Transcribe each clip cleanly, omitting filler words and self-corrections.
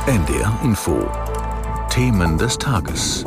NDR Info. Themen des Tages.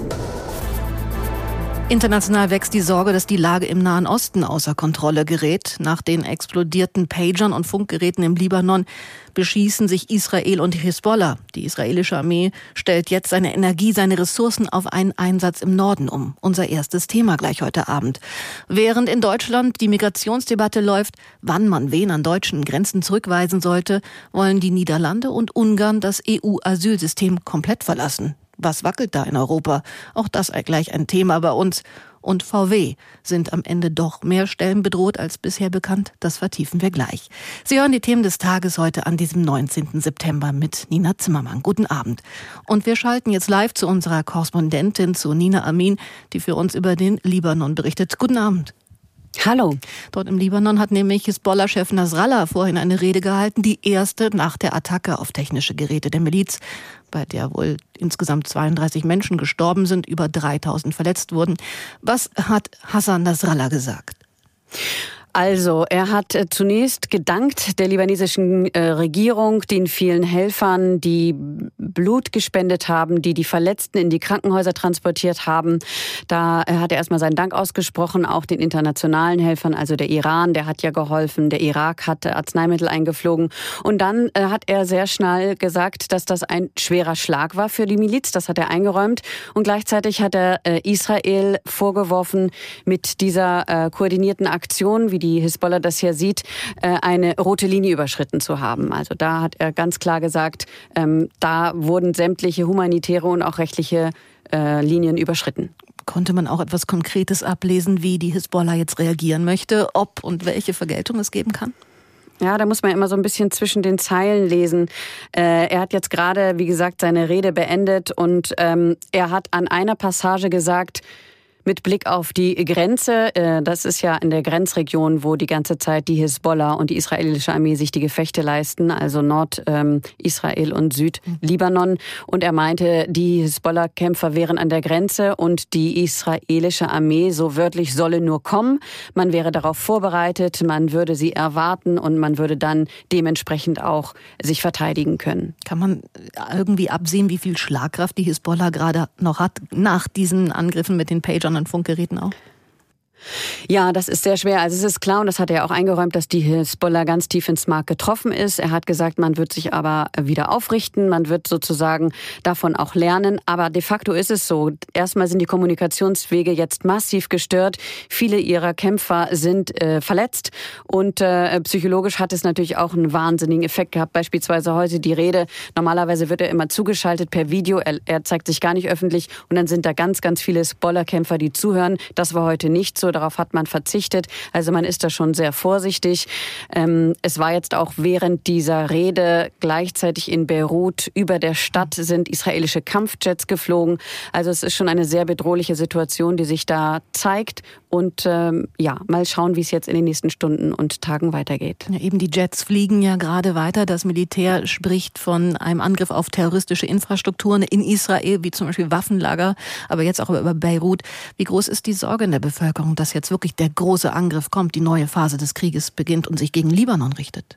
International wächst die Sorge, dass die Lage im Nahen Osten außer Kontrolle gerät. Nach den explodierten Pagern und Funkgeräten im Libanon beschießen sich Israel und die Hisbollah. Die israelische Armee stellt jetzt seine Energie, seine Ressourcen auf einen Einsatz im Norden um. Unser erstes Thema gleich heute Abend. Während in Deutschland die Migrationsdebatte läuft, wann man wen an deutschen Grenzen zurückweisen sollte, wollen die Niederlande und Ungarn das EU-Asylsystem komplett verlassen. Was wackelt da in Europa? Auch das gleich ein Thema bei uns. Und VW sind am Ende doch mehr Stellen bedroht als bisher bekannt. Das vertiefen wir gleich. Sie hören die Themen des Tages heute an diesem 19. September mit Nina Zimmermann. Guten Abend. Und wir schalten jetzt live zu unserer Korrespondentin, zu Nina Amin, die für uns über den Libanon berichtet. Guten Abend. Hallo. Dort im Libanon hat nämlich Hisbollah-Chef Nasrallah vorhin eine Rede gehalten, die erste nach der Attacke auf technische Geräte der Miliz, bei der wohl insgesamt 32 Menschen gestorben sind, über 3000 verletzt wurden. Was hat Hassan Nasrallah gesagt? Also, er hat zunächst gedankt der libanesischen Regierung, den vielen Helfern, die Blut gespendet haben, die Verletzten in die Krankenhäuser transportiert haben. Da hat er erstmal seinen Dank ausgesprochen, auch den internationalen Helfern, also der Iran, der hat ja geholfen, der Irak hat Arzneimittel eingeflogen. Und dann hat er sehr schnell gesagt, dass das ein schwerer Schlag war für die Miliz, das hat er eingeräumt. Und gleichzeitig hat er Israel vorgeworfen, mit dieser koordinierten Aktion, wie die Hisbollah das hier sieht, eine rote Linie überschritten zu haben. Also da hat er ganz klar gesagt, da wurden sämtliche humanitäre und auch rechtliche Linien überschritten. Konnte man auch etwas Konkretes ablesen, wie die Hisbollah jetzt reagieren möchte, ob und welche Vergeltung es geben kann? Ja, da muss man immer so ein bisschen zwischen den Zeilen lesen. Er hat jetzt gerade, wie gesagt, seine Rede beendet und er hat an einer Passage gesagt, mit Blick auf die Grenze, das ist ja in der Grenzregion, wo die ganze Zeit die Hisbollah und die israelische Armee sich die Gefechte leisten, also Nord-Israel und Süd-Libanon. Und er meinte, die Hisbollah-Kämpfer wären an der Grenze und die israelische Armee, so wörtlich, solle nur kommen. Man wäre darauf vorbereitet, man würde sie erwarten und man würde dann dementsprechend auch sich verteidigen können. Kann man irgendwie absehen, wie viel Schlagkraft die Hisbollah gerade noch hat, nach diesen Angriffen mit den Pagern und Funkgeräten auch? Ja, das ist sehr schwer. Also es ist klar, und das hat er auch eingeräumt, dass die Hisbollah ganz tief ins Mark getroffen ist. Er hat gesagt, man wird sich aber wieder aufrichten, man wird sozusagen davon auch lernen. Aber de facto ist es so. Erstmal sind die Kommunikationswege jetzt massiv gestört. Viele ihrer Kämpfer sind verletzt und psychologisch hat es natürlich auch einen wahnsinnigen Effekt gehabt. Beispielsweise heute die Rede. Normalerweise wird er immer zugeschaltet per Video. Er zeigt sich gar nicht öffentlich und dann sind da ganz, ganz viele Hisbollah-Kämpfer, die zuhören. Das war heute nicht so. Darauf hat man verzichtet. Also man ist da schon sehr vorsichtig. Es war jetzt auch während dieser Rede gleichzeitig in Beirut über der Stadt sind israelische Kampfjets geflogen. Also es ist schon eine sehr bedrohliche Situation, die sich da zeigt. Und mal schauen, wie es jetzt in den nächsten Stunden und Tagen weitergeht. Ja, eben die Jets fliegen ja gerade weiter. Das Militär spricht von einem Angriff auf terroristische Infrastrukturen in Israel, wie zum Beispiel Waffenlager, aber jetzt auch über Beirut. Wie groß ist die Sorge in der Bevölkerung, dass jetzt wirklich der große Angriff kommt, die neue Phase des Krieges beginnt und sich gegen Libanon richtet?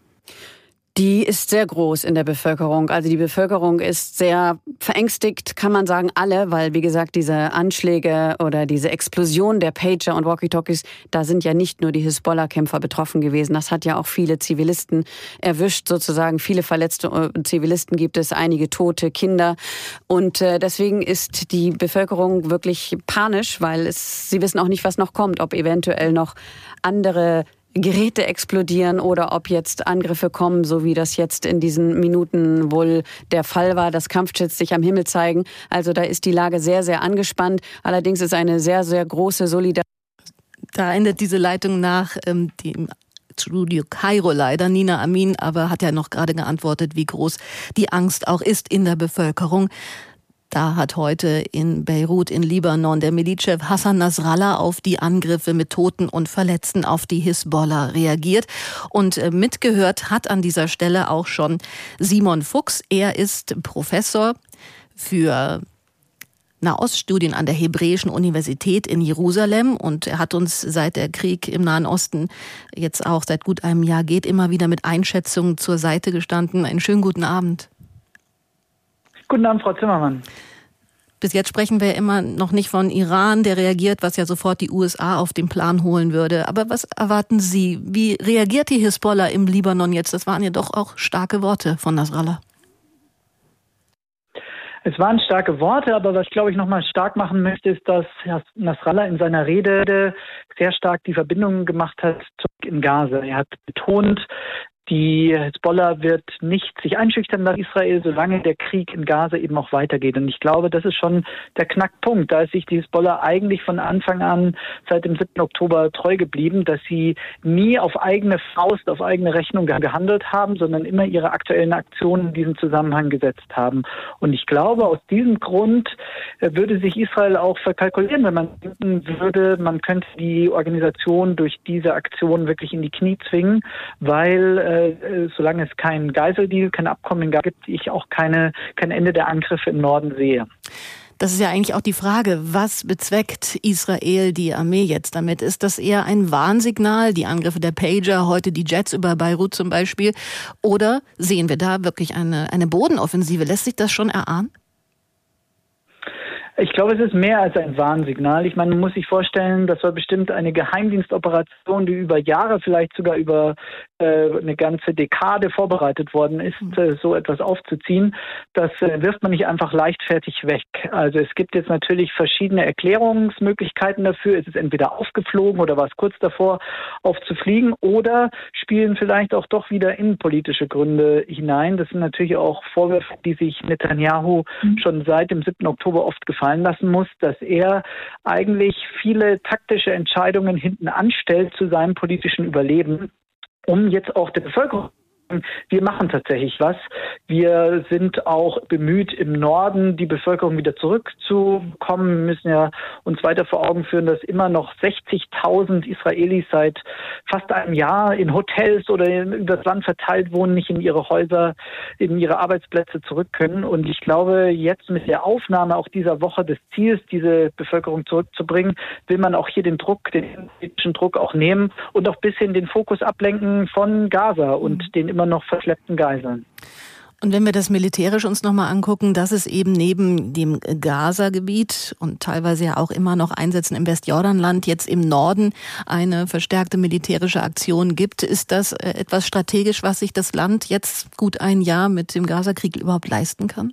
Die ist sehr groß in der Bevölkerung. Also die Bevölkerung ist sehr verängstigt, kann man sagen, alle, weil, wie gesagt, diese Anschläge oder diese Explosion der Pager und Walkie-Talkies, da sind ja nicht nur die Hisbollah-Kämpfer betroffen gewesen. Das hat ja auch viele Zivilisten erwischt, sozusagen. Viele verletzte Zivilisten gibt es, einige tote Kinder. Und deswegen ist die Bevölkerung wirklich panisch, weil sie wissen auch nicht, was noch kommt, ob eventuell noch andere Geräte explodieren oder ob jetzt Angriffe kommen, so wie das jetzt in diesen Minuten wohl der Fall war, dass Kampfjets sich am Himmel zeigen. Also da ist die Lage sehr, sehr angespannt. Allerdings ist eine sehr, sehr große Solidarität. Da endet diese Leitung nach dem Studio Kairo leider. Nina Amin aber hat ja noch gerade geantwortet, wie groß die Angst auch ist in der Bevölkerung. Da hat heute in Beirut in Libanon der Milizchef Hassan Nasrallah auf die Angriffe mit Toten und Verletzten auf die Hisbollah reagiert. Und mitgehört hat an dieser Stelle auch schon Simon Fuchs. Er ist Professor für Nahoststudien an der Hebräischen Universität in Jerusalem und er hat uns, seit der Krieg im Nahen Osten jetzt auch seit gut einem Jahr geht, immer wieder mit Einschätzungen zur Seite gestanden. Einen schönen guten Abend. Guten Abend, Frau Zimmermann. Bis jetzt sprechen wir immer noch nicht von Iran, der reagiert, was ja sofort die USA auf den Plan holen würde. Aber was erwarten Sie? Wie reagiert die Hisbollah im Libanon jetzt? Das waren ja doch auch starke Worte von Nasrallah. Es waren starke Worte, aber was ich glaube ich nochmal stark machen möchte, ist, dass Nasrallah in seiner Rede sehr stark die Verbindungen gemacht hat in Gaza. Er hat betont, die Hisbollah wird nicht sich einschüchtern lassen, Israel, solange der Krieg in Gaza eben auch weitergeht. Und ich glaube, das ist schon der Knackpunkt. Da ist sich die Hisbollah eigentlich von Anfang an seit dem 7. Oktober treu geblieben, dass sie nie auf eigene Faust, auf eigene Rechnung gehandelt haben, sondern immer ihre aktuellen Aktionen in diesem Zusammenhang gesetzt haben. Und ich glaube, aus diesem Grund würde sich Israel auch verkalkulieren, wenn man denken würde, man könnte die Organisation durch diese Aktion wirklich in die Knie zwingen, weil solange es keinen Geiseldeal, kein Abkommen gibt, ich auch kein Ende der Angriffe im Norden sehe. Das ist ja eigentlich auch die Frage, was bezweckt Israel, die Armee jetzt damit? Ist das eher ein Warnsignal, die Angriffe der Pager, heute die Jets über Beirut zum Beispiel? Oder sehen wir da wirklich eine Bodenoffensive? Lässt sich das schon erahnen? Ich glaube, es ist mehr als ein Warnsignal. Ich meine, man muss sich vorstellen, das war bestimmt eine Geheimdienstoperation, die über Jahre, vielleicht sogar über eine ganze Dekade vorbereitet worden ist, so etwas aufzuziehen. Das wirft man nicht einfach leichtfertig weg. Also es gibt jetzt natürlich verschiedene Erklärungsmöglichkeiten dafür. Es ist entweder aufgeflogen oder war es kurz davor aufzufliegen oder spielen vielleicht auch doch wieder innenpolitische Gründe hinein. Das sind natürlich auch Vorwürfe, die sich Netanyahu schon seit dem 7. Oktober oft gefallen lassen muss, dass er eigentlich viele taktische Entscheidungen hinten anstellt zu seinem politischen Überleben, um jetzt auch der Bevölkerung wir machen tatsächlich was. Wir sind auch bemüht, im Norden die Bevölkerung wieder zurückzubekommen. Wir müssen ja uns weiter vor Augen führen, dass immer noch 60.000 Israelis seit fast einem Jahr in Hotels oder über das Land verteilt wohnen, nicht in ihre Häuser, in ihre Arbeitsplätze zurück können. Und ich glaube, jetzt mit der Aufnahme auch dieser Woche des Ziels, diese Bevölkerung zurückzubringen, will man auch hier den politischen Druck auch nehmen und auch ein bisschen den Fokus ablenken von Gaza und den immer noch verschleppten Geiseln. Und wenn wir das militärisch uns nochmal angucken, dass es eben neben dem Gaza-Gebiet und teilweise ja auch immer noch Einsätzen im Westjordanland jetzt im Norden eine verstärkte militärische Aktion gibt, ist das etwas strategisch, was sich das Land jetzt gut ein Jahr mit dem Gaza-Krieg überhaupt leisten kann?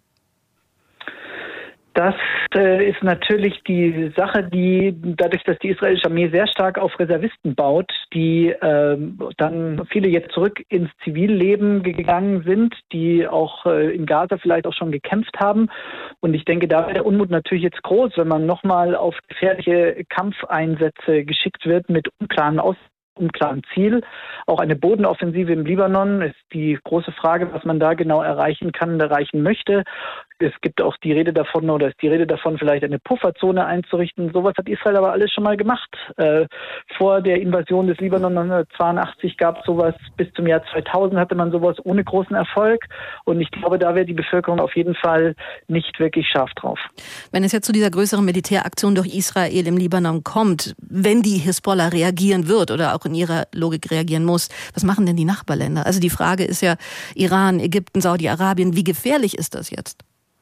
Das ist natürlich die Sache, die dadurch, dass die israelische Armee sehr stark auf Reservisten baut, die dann viele jetzt zurück ins Zivilleben gegangen sind, die auch in Gaza vielleicht auch schon gekämpft haben. Und ich denke, da wäre der Unmut natürlich jetzt groß, wenn man nochmal auf gefährliche Kampfeinsätze geschickt wird mit unklaren Ziel. Auch eine Bodenoffensive im Libanon ist die große Frage, was man da genau erreichen kann, erreichen möchte. Es gibt auch die Rede davon, oder ist die Rede davon, vielleicht eine Pufferzone einzurichten. Sowas hat Israel aber alles schon mal gemacht. Vor der Invasion des Libanon 1982 gab es sowas, bis zum Jahr 2000 hatte man sowas ohne großen Erfolg. Und ich glaube, da wäre die Bevölkerung auf jeden Fall nicht wirklich scharf drauf. Wenn es jetzt zu dieser größeren Militäraktion durch Israel im Libanon kommt, wenn die Hisbollah reagieren wird oder auch in ihrer Logik reagieren muss, was machen denn die Nachbarländer? Also die Frage ist ja Iran, Ägypten, Saudi-Arabien, wie gefährlich ist das jetzt?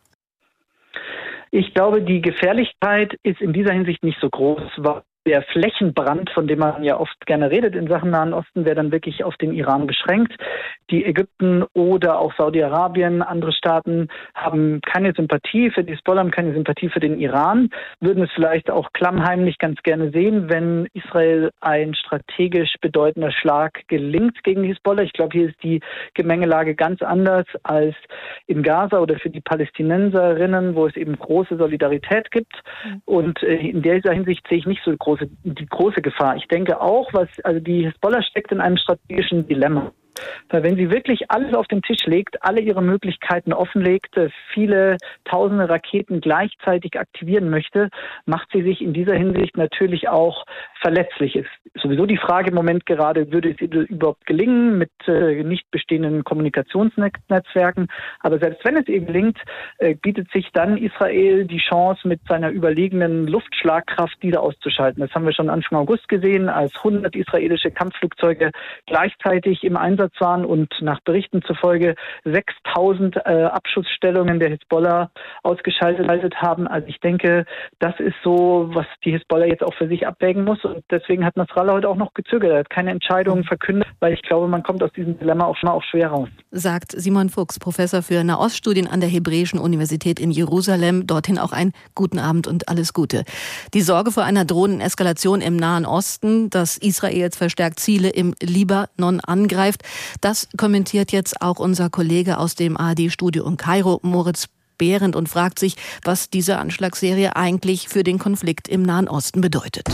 Ich glaube, die Gefährlichkeit ist in dieser Hinsicht nicht so groß, weil der Flächenbrand, von dem man ja oft gerne redet in Sachen Nahen Osten, wäre dann wirklich auf den Iran beschränkt. Die Ägypten oder auch Saudi-Arabien, andere Staaten haben keine Sympathie für die Hisbollah, haben keine Sympathie für den Iran, würden es vielleicht auch klammheimlich ganz gerne sehen, wenn Israel ein strategisch bedeutender Schlag gelingt gegen die Hisbollah. Ich glaube, hier ist die Gemengelage ganz anders als in Gaza oder für die Palästinenserinnen, wo es eben große Solidarität gibt. Und in dieser Hinsicht sehe ich nicht so die große Gefahr. Ich denke auch, die Hisbollah steckt in einem strategischen Dilemma. Weil wenn sie wirklich alles auf den Tisch legt, alle ihre Möglichkeiten offenlegt, viele tausende Raketen gleichzeitig aktivieren möchte, macht sie sich in dieser Hinsicht natürlich auch verletzlich. Ist sowieso die Frage im Moment gerade, würde es ihr überhaupt gelingen mit nicht bestehenden Kommunikationsnetzwerken. Aber selbst wenn es ihr gelingt, bietet sich dann Israel die Chance, mit seiner überlegenen Luftschlagkraft diese auszuschalten. Das haben wir schon Anfang August gesehen, als 100 israelische Kampfflugzeuge gleichzeitig im Einsatz Einsatz waren und nach Berichten zufolge 6.000 Abschussstellungen der Hisbollah ausgeschaltet haben. Also ich denke, das ist so, was die Hisbollah jetzt auch für sich abwägen muss. Und deswegen hat Nasrallah heute auch noch gezögert. Er hat keine Entscheidungen verkündet, weil ich glaube, man kommt aus diesem Dilemma auch schwer raus. Sagt Simon Fuchs, Professor für Nahoststudien an der Hebräischen Universität in Jerusalem. Dorthin auch einen guten Abend und alles Gute. Die Sorge vor einer drohenden Eskalation im Nahen Osten, dass Israel jetzt verstärkt Ziele im Libanon angreift, das kommentiert jetzt auch unser Kollege aus dem ARD-Studio in Kairo, Moritz Behrendt, und fragt sich, was diese Anschlagsserie eigentlich für den Konflikt im Nahen Osten bedeutet.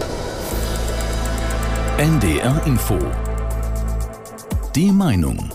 NDR Info. Die Meinung.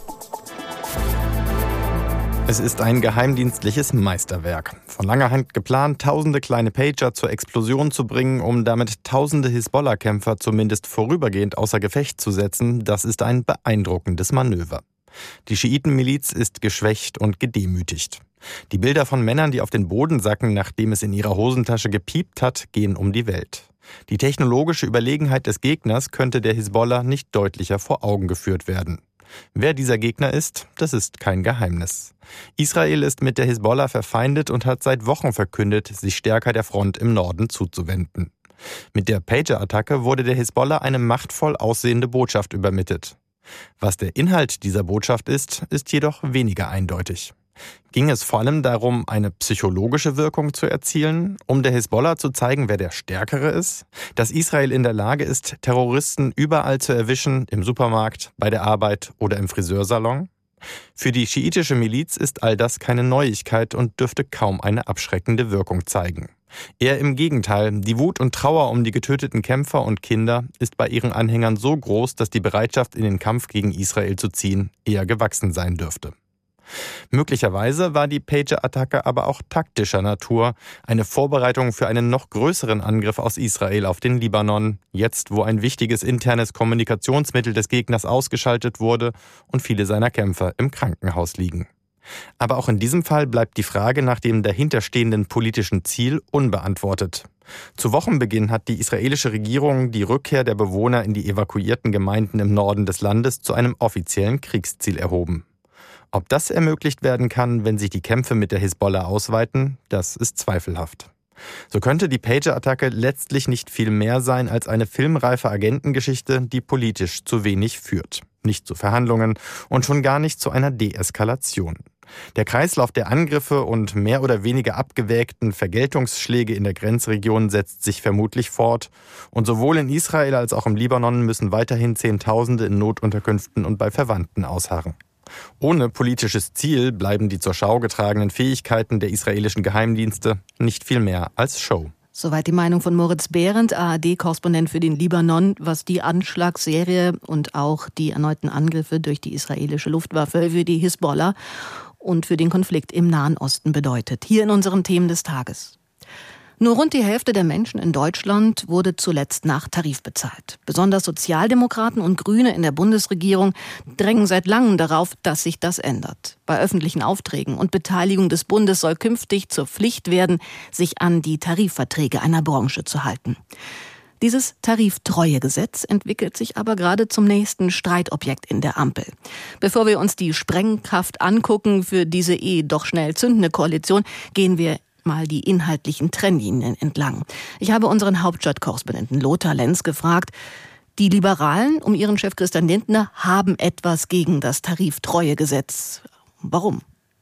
Es ist ein geheimdienstliches Meisterwerk. Von langer Hand geplant, tausende kleine Pager zur Explosion zu bringen, um damit tausende Hisbollah-Kämpfer zumindest vorübergehend außer Gefecht zu setzen, das ist ein beeindruckendes Manöver. Die Schiitenmiliz ist geschwächt und gedemütigt. Die Bilder von Männern, die auf den Boden sacken, nachdem es in ihrer Hosentasche gepiept hat, gehen um die Welt. Die technologische Überlegenheit des Gegners könnte der Hisbollah nicht deutlicher vor Augen geführt werden. Wer dieser Gegner ist, das ist kein Geheimnis. Israel ist mit der Hisbollah verfeindet und hat seit Wochen verkündet, sich stärker der Front im Norden zuzuwenden. Mit der Pager-Attacke wurde der Hisbollah eine machtvoll aussehende Botschaft übermittelt. Was der Inhalt dieser Botschaft ist jedoch weniger eindeutig. Ging es vor allem darum, eine psychologische Wirkung zu erzielen, um der Hisbollah zu zeigen, wer der Stärkere ist? Dass Israel in der Lage ist, Terroristen überall zu erwischen, im Supermarkt, bei der Arbeit oder im Friseursalon? Für die schiitische Miliz ist all das keine Neuigkeit und dürfte kaum eine abschreckende Wirkung zeigen. Eher im Gegenteil, die Wut und Trauer um die getöteten Kämpfer und Kinder ist bei ihren Anhängern so groß, dass die Bereitschaft, in den Kampf gegen Israel zu ziehen, eher gewachsen sein dürfte. Möglicherweise war die Pager-Attacke aber auch taktischer Natur, eine Vorbereitung für einen noch größeren Angriff aus Israel auf den Libanon, jetzt wo ein wichtiges internes Kommunikationsmittel des Gegners ausgeschaltet wurde und viele seiner Kämpfer im Krankenhaus liegen. Aber auch in diesem Fall bleibt die Frage nach dem dahinterstehenden politischen Ziel unbeantwortet. Zu Wochenbeginn hat die israelische Regierung die Rückkehr der Bewohner in die evakuierten Gemeinden im Norden des Landes zu einem offiziellen Kriegsziel erhoben. Ob das ermöglicht werden kann, wenn sich die Kämpfe mit der Hisbollah ausweiten, das ist zweifelhaft. So könnte die Pager-Attacke letztlich nicht viel mehr sein als eine filmreife Agentengeschichte, die politisch zu wenig führt. Nicht zu Verhandlungen und schon gar nicht zu einer Deeskalation. Der Kreislauf der Angriffe und mehr oder weniger abgewägten Vergeltungsschläge in der Grenzregion setzt sich vermutlich fort. Und sowohl in Israel als auch im Libanon müssen weiterhin Zehntausende in Notunterkünften und bei Verwandten ausharren. Ohne politisches Ziel bleiben die zur Schau getragenen Fähigkeiten der israelischen Geheimdienste nicht viel mehr als Show. Soweit die Meinung von Moritz Behrendt, ARD-Korrespondent für den Libanon, was die Anschlagsserie und auch die erneuten Angriffe durch die israelische Luftwaffe für die Hisbollah und für den Konflikt im Nahen Osten bedeutet. Hier in unseren Themen des Tages. Nur rund die Hälfte der Menschen in Deutschland wurde zuletzt nach Tarif bezahlt. Besonders Sozialdemokraten und Grüne in der Bundesregierung drängen seit langem darauf, dass sich das ändert. Bei öffentlichen Aufträgen und Beteiligung des Bundes soll künftig zur Pflicht werden, sich an die Tarifverträge einer Branche zu halten. Dieses Tariftreuegesetz entwickelt sich aber gerade zum nächsten Streitobjekt in der Ampel. Bevor wir uns die Sprengkraft angucken für diese doch schnell zündende Koalition, gehen wir mal die inhaltlichen Trennlinien entlang. Ich habe unseren Hauptstadtkorrespondenten Lothar Lenz gefragt, die Liberalen um ihren Chef Christian Lindner haben etwas gegen das Tariftreuegesetz. Warum?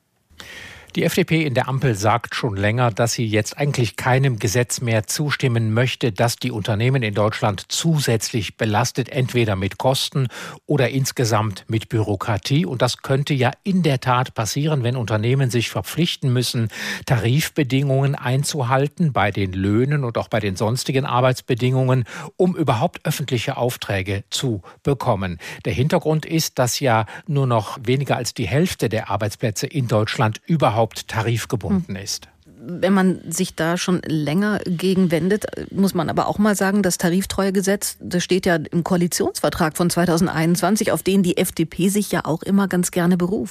Die FDP in der Ampel sagt schon länger, dass sie jetzt eigentlich keinem Gesetz mehr zustimmen möchte, das die Unternehmen in Deutschland zusätzlich belastet, entweder mit Kosten oder insgesamt mit Bürokratie. Und das könnte ja in der Tat passieren, wenn Unternehmen sich verpflichten müssen, Tarifbedingungen einzuhalten bei den Löhnen und auch bei den sonstigen Arbeitsbedingungen, um überhaupt öffentliche Aufträge zu bekommen. Der Hintergrund ist, dass ja nur noch weniger als die Hälfte der Arbeitsplätze in Deutschland überhaupt tarifgebunden ist. Wenn man sich da schon länger gegen wendet, muss man aber auch mal sagen, das Tariftreuegesetz, das steht ja im Koalitionsvertrag von 2021, auf den die FDP sich ja auch immer ganz gerne beruft.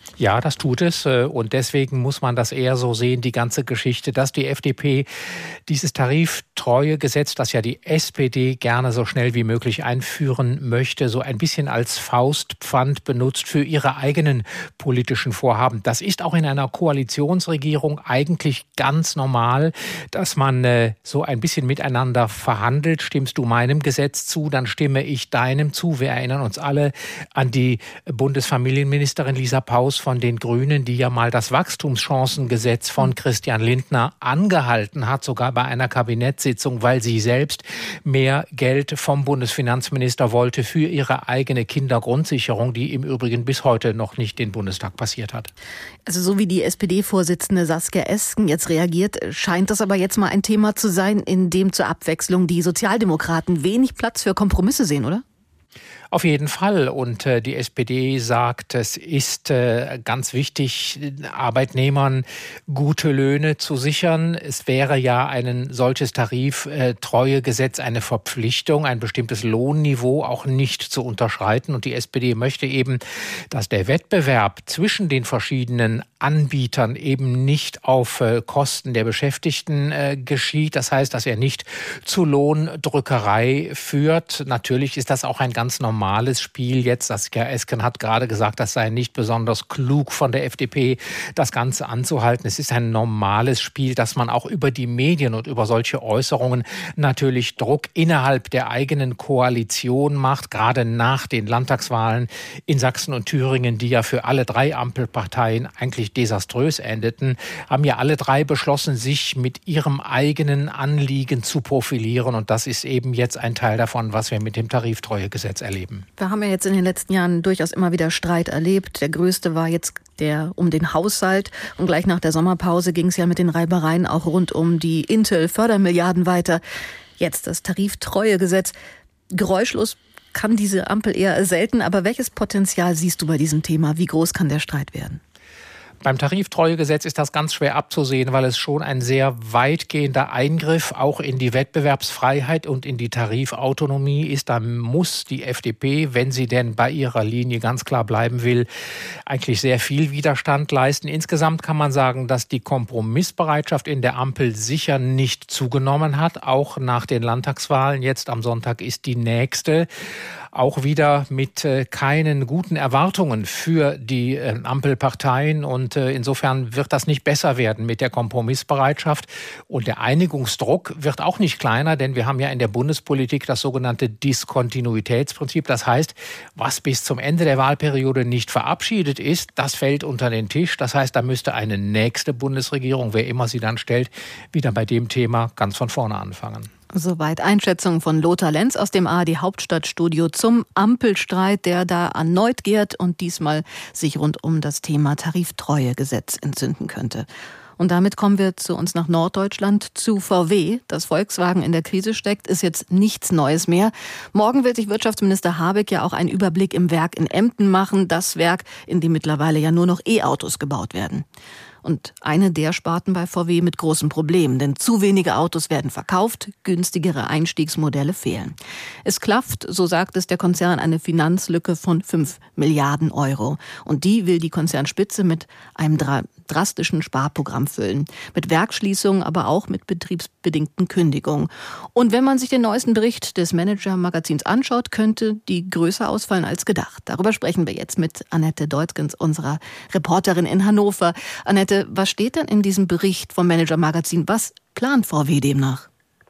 Ja, das tut es. Und deswegen muss man das eher so sehen, die ganze Geschichte, dass die FDP dieses Tariftreuegesetz, das ja die SPD gerne so schnell wie möglich einführen möchte, so ein bisschen als Faustpfand benutzt für ihre eigenen politischen Vorhaben. Das ist auch in einer Koalitionsregierung eigentlich ganz normal, dass man so ein bisschen miteinander verhandelt. Stimmst du meinem Gesetz zu, dann stimme ich deinem zu. Wir erinnern uns alle an die Bundesfamilienministerin Lisa Paus von den Grünen, die ja mal das Wachstumschancengesetz von Christian Lindner angehalten hat, sogar bei einer Kabinettssitzung, weil sie selbst mehr Geld vom Bundesfinanzminister wollte für ihre eigene Kindergrundsicherung, die im Übrigen bis heute noch nicht den Bundestag passiert hat. Also so wie die SPD-Vorsitzende Saskia Esken jetzt reagiert, scheint das aber jetzt mal ein Thema zu sein, in dem zur Abwechslung die Sozialdemokraten wenig Platz für Kompromisse sehen, oder? Auf jeden Fall. Und die SPD sagt, es ist ganz wichtig, Arbeitnehmern gute Löhne zu sichern. Es wäre ja ein solches Tariftreuegesetz eine Verpflichtung, ein bestimmtes Lohnniveau auch nicht zu unterschreiten. Und die SPD möchte eben, dass der Wettbewerb zwischen den verschiedenen Anbietern eben nicht auf Kosten der Beschäftigten geschieht. Das heißt, dass er nicht zu Lohndrückerei führt. Natürlich ist das auch ein ganz normales Spiel jetzt. Saskia Esken hat gerade gesagt, das sei nicht besonders klug von der FDP, das Ganze anzuhalten. Es ist ein normales Spiel, dass man auch über die Medien und über solche Äußerungen natürlich Druck innerhalb der eigenen Koalition macht, gerade nach den Landtagswahlen in Sachsen und Thüringen, die ja für alle drei Ampelparteien eigentlich desaströs endeten, haben ja alle drei beschlossen, sich mit ihrem eigenen Anliegen zu profilieren. Und das ist eben jetzt ein Teil davon, was wir mit dem Tariftreuegesetz erleben. Wir haben ja jetzt in den letzten Jahren durchaus immer wieder Streit erlebt. Der größte war jetzt der um den Haushalt. Und gleich nach der Sommerpause ging es ja mit den Reibereien auch rund um die Intel-Fördermilliarden weiter. Jetzt das Tariftreuegesetz. Geräuschlos kann diese Ampel eher selten. Aber welches Potenzial siehst du bei diesem Thema? Wie groß kann der Streit werden? Beim Tariftreuegesetz ist das ganz schwer abzusehen, weil es schon ein sehr weitgehender Eingriff auch in die Wettbewerbsfreiheit und in die Tarifautonomie ist. Da muss die FDP, wenn sie denn bei ihrer Linie ganz klar bleiben will, eigentlich sehr viel Widerstand leisten. Insgesamt kann man sagen, dass die Kompromissbereitschaft in der Ampel sicher nicht zugenommen hat. Auch nach den Landtagswahlen jetzt am Sonntag ist die nächste. Auch wieder mit keinen guten Erwartungen für die Ampelparteien. Und insofern wird das nicht besser werden mit der Kompromissbereitschaft. Und der Einigungsdruck wird auch nicht kleiner, denn wir haben ja in der Bundespolitik das sogenannte Diskontinuitätsprinzip. Das heißt, was bis zum Ende der Wahlperiode nicht verabschiedet ist, das fällt unter den Tisch. Das heißt, da müsste eine nächste Bundesregierung, wer immer sie dann stellt, wieder bei dem Thema ganz von vorne anfangen. Soweit Einschätzung von Lothar Lenz aus dem ARD-Hauptstadtstudio zum Ampelstreit, der da erneut gärt und diesmal sich rund um das Thema Tariftreuegesetz entzünden könnte. Und damit kommen wir zu uns nach Norddeutschland, zu VW. Dass Volkswagen in der Krise steckt, ist jetzt nichts Neues mehr. Morgen wird sich Wirtschaftsminister Habeck ja auch einen Überblick im Werk in Emden machen. Das Werk, in dem mittlerweile ja nur noch E-Autos gebaut werden. Und eine der Sparten bei VW mit großen Problemen, denn zu wenige Autos werden verkauft, günstigere Einstiegsmodelle fehlen. Es klafft, so sagt es der Konzern, eine Finanzlücke von 5 Milliarden Euro. Und die will die Konzernspitze mit einem drastischen Sparprogramm füllen. Mit Werksschließungen, aber auch mit betriebsbedingten Kündigungen. Und wenn man sich den neuesten Bericht des Manager-Magazins anschaut, könnte die größer ausfallen als gedacht. Darüber sprechen wir jetzt mit Annette Deutgens, unserer Reporterin in Hannover. Annette, was steht denn in diesem Bericht vom Manager-Magazin? Was plant VW demnach?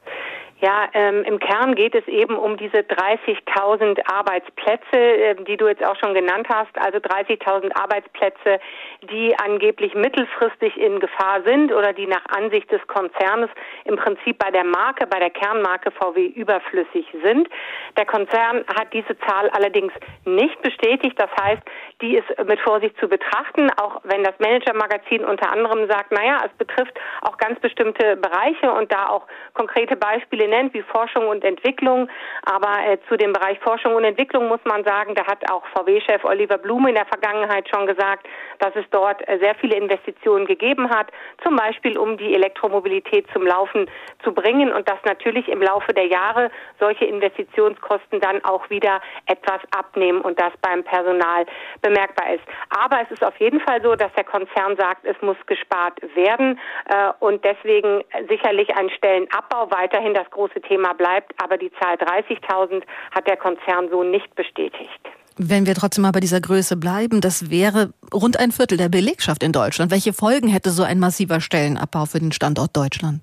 Ja, im Kern geht es eben um diese 30.000 Arbeitsplätze, die du jetzt auch schon genannt hast. Also 30.000 Arbeitsplätze, die angeblich mittelfristig in Gefahr sind oder die nach Ansicht des Konzerns im Prinzip bei der Kernmarke VW überflüssig sind. Der Konzern hat diese Zahl allerdings nicht bestätigt. Das heißt, die ist mit Vorsicht zu betrachten, auch wenn das Manager-Magazin unter anderem sagt, naja, es betrifft auch ganz bestimmte Bereiche und da auch konkrete Beispiele prominent wie Forschung und Entwicklung. Aber zu dem Bereich Forschung und Entwicklung muss man sagen, da hat auch VW-Chef Oliver Blume in der Vergangenheit schon gesagt, dass es dort sehr viele Investitionen gegeben hat, zum Beispiel um die Elektromobilität zum Laufen zu bringen und dass natürlich im Laufe der Jahre solche Investitionskosten dann auch wieder etwas abnehmen und das beim Personal bemerkbar ist. Aber es ist auf jeden Fall so, dass der Konzern sagt, es muss gespart werden und deswegen sicherlich ein Stellenabbau weiterhin das große Thema bleibt, aber die Zahl 30.000 hat der Konzern so nicht bestätigt. Wenn wir trotzdem mal bei dieser Größe bleiben, das wäre rund ein Viertel der Belegschaft in Deutschland. Welche Folgen hätte so ein massiver Stellenabbau für den Standort Deutschland?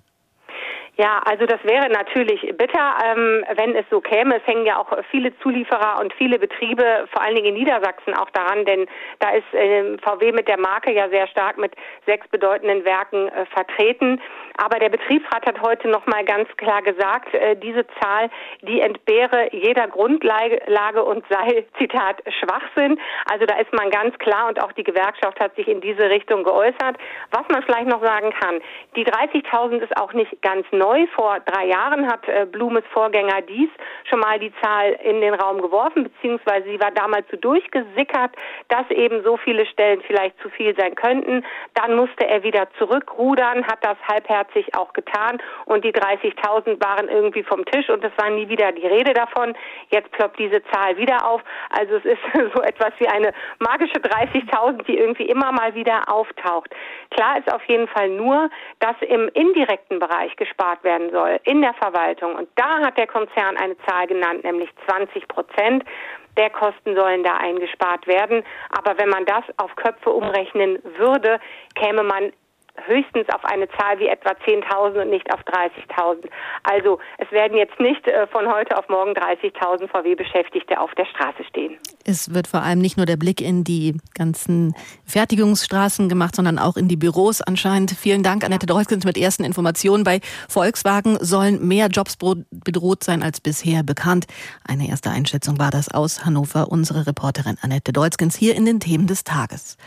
Ja, also das wäre natürlich bitter, wenn es so käme. Es hängen ja auch viele Zulieferer und viele Betriebe, vor allen Dingen in Niedersachsen, auch daran, denn da ist VW mit der Marke ja sehr stark mit 6 bedeutenden Werken vertreten. Aber der Betriebsrat hat heute noch mal ganz klar gesagt, diese Zahl, die entbehre jeder Grundlage und sei, Zitat, Schwachsinn. Also da ist man ganz klar und auch die Gewerkschaft hat sich in diese Richtung geäußert. Was man vielleicht noch sagen kann, die 30.000 ist auch nicht ganz neu. Vor 3 Jahren hat Blumes Vorgänger Dies schon mal die Zahl in den Raum geworfen, beziehungsweise sie war damals so durchgesickert, dass eben so viele Stellen vielleicht zu viel sein könnten. Dann musste er wieder zurückrudern, hat das halbherzig auch getan und die 30.000 waren irgendwie vom Tisch und es war nie wieder die Rede davon. Jetzt ploppt diese Zahl wieder auf. Also es ist so etwas wie eine magische 30.000, die irgendwie immer mal wieder auftaucht. Klar ist auf jeden Fall nur, dass im indirekten Bereich gespart werden soll, in der Verwaltung. Und da hat der Konzern eine Zahl genannt, nämlich 20% der Kosten sollen da eingespart werden. Aber wenn man das auf Köpfe umrechnen würde, käme man höchstens auf eine Zahl wie etwa 10.000 und nicht auf 30.000. Also es werden jetzt nicht von heute auf morgen 30.000 VW-Beschäftigte auf der Straße stehen. Es wird vor allem nicht nur der Blick in die ganzen Fertigungsstraßen gemacht, sondern auch in die Büros anscheinend. Vielen Dank, Annette Deutzgens, mit ersten Informationen. Bei Volkswagen sollen mehr Jobs bedroht sein als bisher bekannt. Eine erste Einschätzung war das aus Hannover. Unsere Reporterin Annette Deutzgens hier in den Themen des Tages.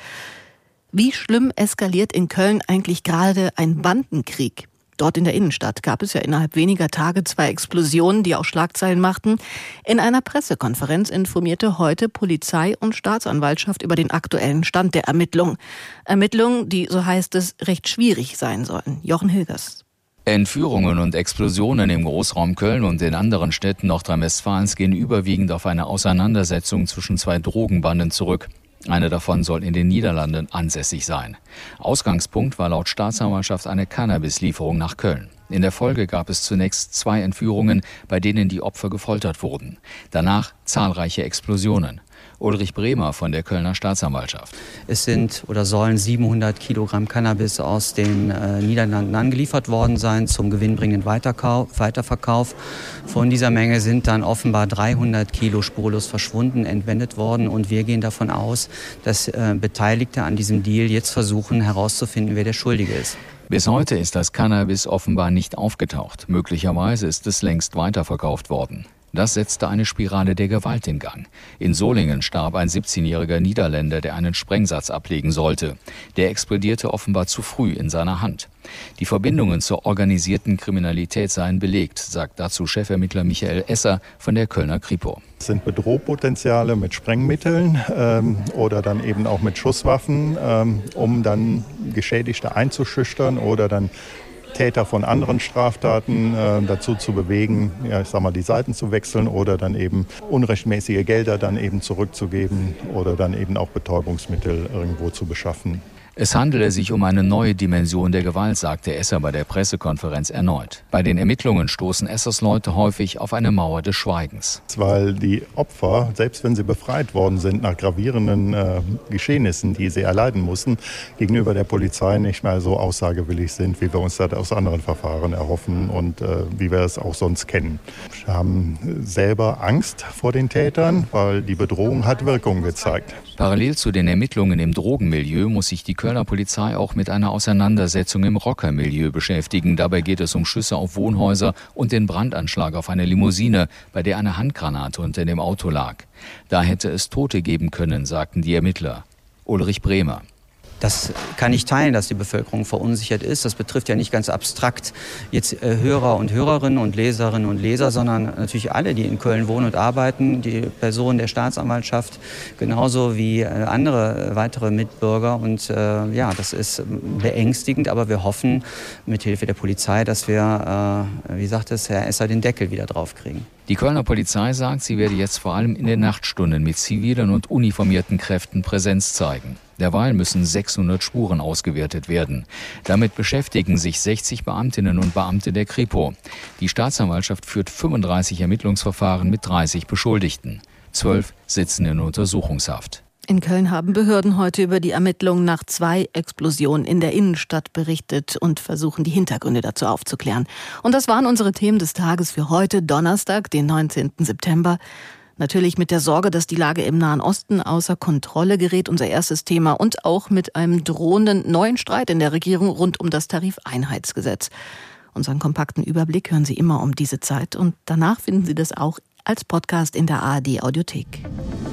Wie schlimm eskaliert in Köln eigentlich gerade ein Bandenkrieg? Dort in der Innenstadt gab es ja innerhalb weniger Tage 2 Explosionen, die auch Schlagzeilen machten. In einer Pressekonferenz informierte heute Polizei und Staatsanwaltschaft über den aktuellen Stand der Ermittlungen. Ermittlungen, die, so heißt es, recht schwierig sein sollen. Jochen Hilgers. Entführungen und Explosionen im Großraum Köln und in anderen Städten Nordrhein-Westfalens gehen überwiegend auf eine Auseinandersetzung zwischen 2 Drogenbanden zurück. Eine davon soll in den Niederlanden ansässig sein. Ausgangspunkt war laut Staatsanwaltschaft eine Cannabislieferung nach Köln. In der Folge gab es zunächst 2 Entführungen, bei denen die Opfer gefoltert wurden. Danach zahlreiche Explosionen. Ulrich Bremer von der Kölner Staatsanwaltschaft. Es sind oder sollen 700 Kilogramm Cannabis aus den Niederlanden angeliefert worden sein zum gewinnbringenden Weiterverkauf. Von dieser Menge sind dann offenbar 300 Kilo spurlos verschwunden, entwendet worden. Und wir gehen davon aus, dass Beteiligte an diesem Deal jetzt versuchen herauszufinden, wer der Schuldige ist. Bis heute ist das Cannabis offenbar nicht aufgetaucht. Möglicherweise ist es längst weiterverkauft worden. Das setzte eine Spirale der Gewalt in Gang. In Solingen starb ein 17-jähriger Niederländer, der einen Sprengsatz ablegen sollte. Der explodierte offenbar zu früh in seiner Hand. Die Verbindungen zur organisierten Kriminalität seien belegt, sagt dazu Chefermittler Michael Esser von der Kölner Kripo. Es sind Bedrohpotenziale mit Sprengmitteln oder dann eben auch mit Schusswaffen, um dann Geschädigte einzuschüchtern oder dann Täter von anderen Straftaten dazu zu bewegen, die Seiten zu wechseln oder dann eben unrechtmäßige Gelder dann eben zurückzugeben oder dann eben auch Betäubungsmittel irgendwo zu beschaffen. Es handele sich um eine neue Dimension der Gewalt, sagte Esser bei der Pressekonferenz erneut. Bei den Ermittlungen stoßen Essers Leute häufig auf eine Mauer des Schweigens. Weil die Opfer, selbst wenn sie befreit worden sind nach gravierenden Geschehnissen, die sie erleiden mussten, gegenüber der Polizei nicht mehr so aussagewillig sind, wie wir uns das aus anderen Verfahren erhoffen und wie wir es auch sonst kennen. Wir haben selber Angst vor den Tätern, weil die Bedrohung hat Wirkung gezeigt. Parallel zu den Ermittlungen im Drogenmilieu muss sich die Kölner Polizei auch mit einer Auseinandersetzung im Rockermilieu beschäftigen. Dabei geht es um Schüsse auf Wohnhäuser und den Brandanschlag auf eine Limousine, bei der eine Handgranate unter dem Auto lag. Da hätte es Tote geben können, sagten die Ermittler. Ulrich Bremer. Das kann ich teilen, dass die Bevölkerung verunsichert ist. Das betrifft ja nicht ganz abstrakt jetzt Hörer und Hörerinnen und Leserinnen und Leser, sondern natürlich alle, die in Köln wohnen und arbeiten, die Personen der Staatsanwaltschaft, genauso wie andere weitere Mitbürger. Und das ist beängstigend, aber wir hoffen mit Hilfe der Polizei, dass wir, wie sagt es Herr Esser, den Deckel wieder drauf kriegen. Die Kölner Polizei sagt, sie werde jetzt vor allem in den Nachtstunden mit zivilen und uniformierten Kräften Präsenz zeigen. Derweil müssen 600 Spuren ausgewertet werden. Damit beschäftigen sich 60 Beamtinnen und Beamte der Kripo. Die Staatsanwaltschaft führt 35 Ermittlungsverfahren mit 30 Beschuldigten. 12 sitzen in Untersuchungshaft. In Köln haben Behörden heute über die Ermittlungen nach 2 Explosionen in der Innenstadt berichtet und versuchen, die Hintergründe dazu aufzuklären. Und das waren unsere Themen des Tages für heute, Donnerstag, den 19. September. Natürlich mit der Sorge, dass die Lage im Nahen Osten außer Kontrolle gerät, unser erstes Thema. Und auch mit einem drohenden neuen Streit in der Regierung rund um das Tarifeinheitsgesetz. Unseren kompakten Überblick hören Sie immer um diese Zeit. Und danach finden Sie das auch als Podcast in der ARD Audiothek.